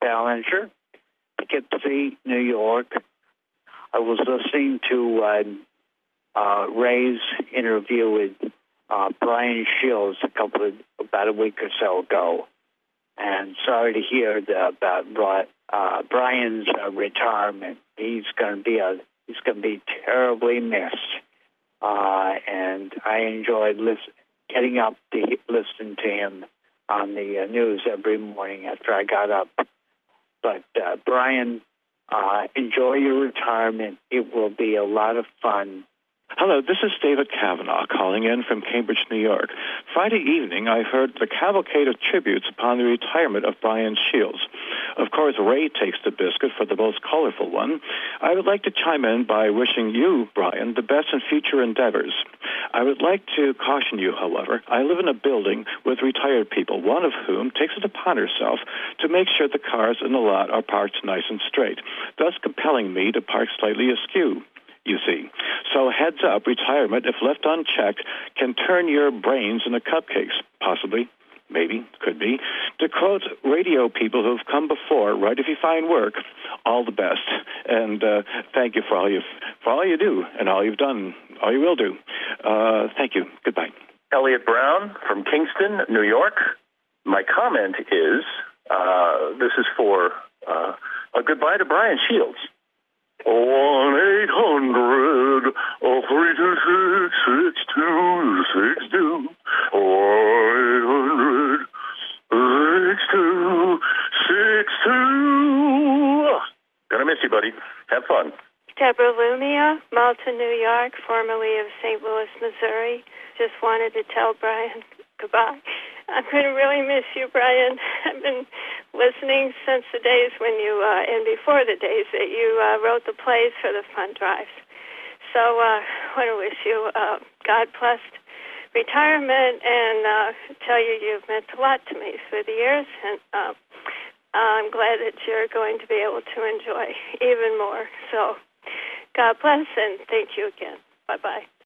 Ballinger, Poughkeepsie, New York. I was listening to Ray's interview with Brian Shields about a week or so ago, and sorry to hear about Brian's retirement. He's going to be terribly missed, and I enjoyed getting up to listen to him on the news every morning after I got up. But Brian, enjoy your retirement. It will be a lot of fun. Hello, this is David Kavanaugh calling in from Cambridge, New York. Friday evening, I heard the cavalcade of tributes upon the retirement of Brian Shields. Of course, Ray takes the biscuit for the most colorful one. I would like to chime in by wishing you, Brian, the best in future endeavors. I would like to caution you, however, I live in a building with retired people, one of whom takes it upon herself to make sure the cars in the lot are parked nice and straight, thus compelling me to park slightly askew. You see. So heads up, retirement, if left unchecked, can turn your brains into cupcakes, possibly, maybe, could be. To quote radio people who've come before, right if you find work, all the best. And thank you for all you do and all you've done, all you will do. Thank you. Goodbye. Elliot Brown from Kingston, New York. My comment is, this is for a goodbye to Brian Shields. 1-800-326-6262. 1-800-6262. Gonna miss you, buddy. Have fun. Deborah Lumia, Malta, New York, formerly of St. Louis, Missouri. Just wanted to tell Brian goodbye. I'm going to really miss you, Brian. I've been listening since the days when you, and before the days that you wrote the plays for the fund drives. So I want to wish you God-blessed retirement and tell you you've meant a lot to me through the years. And I'm glad that you're going to be able to enjoy even more. So God bless and thank you again. Bye-bye.